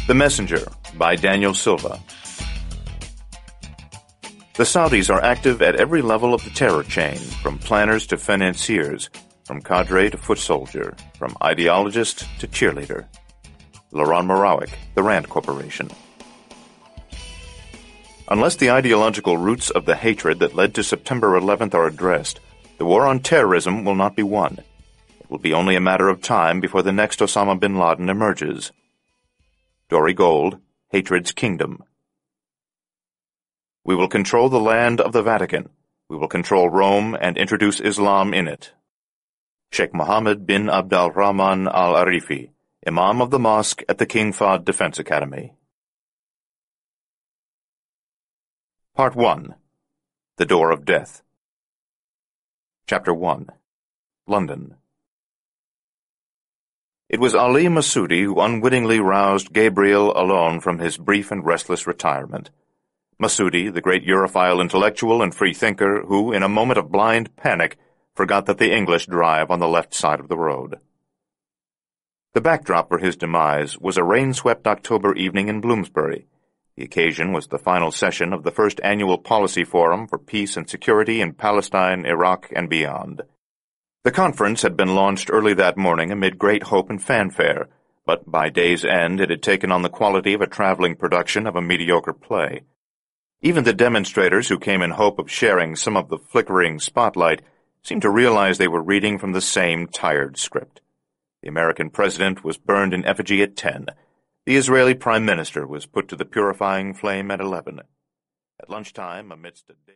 The Messenger by Daniel Silva. The Saudis are active at every level of the terror chain, from planners to financiers, from cadre to foot soldier, from ideologist to cheerleader. Laron Morawick, The Rand Corporation. Unless the ideological roots of the hatred that led to September 11th are addressed, the war on terrorism will not be won. It will be only a matter of time before the next Osama bin Laden emerges. Dory Gold, Hatred's Kingdom. We will control the land of the Vatican. We will control Rome and introduce Islam in it. Sheikh Mohammed bin Abdul Rahman al-Arifi, Imam of the Mosque at the King Fahd Defense Academy. Part 1. The Door of Death. Chapter 1. London. It was Ali Masudi who unwittingly roused Gabriel Allon from his brief and restless retirement. Masudi, the great Europhile intellectual and freethinker who, in a moment of blind panic, forgot that the English drive on the left side of the road. The backdrop for his demise was a rain-swept October evening in Bloomsbury. The occasion was the final session of the first annual Policy Forum for Peace and Security in Palestine, Iraq, and beyond. The conference had been launched early that morning amid great hope and fanfare, but by day's end it had taken on the quality of a traveling production of a mediocre play. Even the demonstrators who came in hope of sharing some of the flickering spotlight seemed to realize they were reading from the same tired script. The American president was burned in effigy at 10. The Israeli prime minister was put to the purifying flame at 11. At lunchtime, amidst a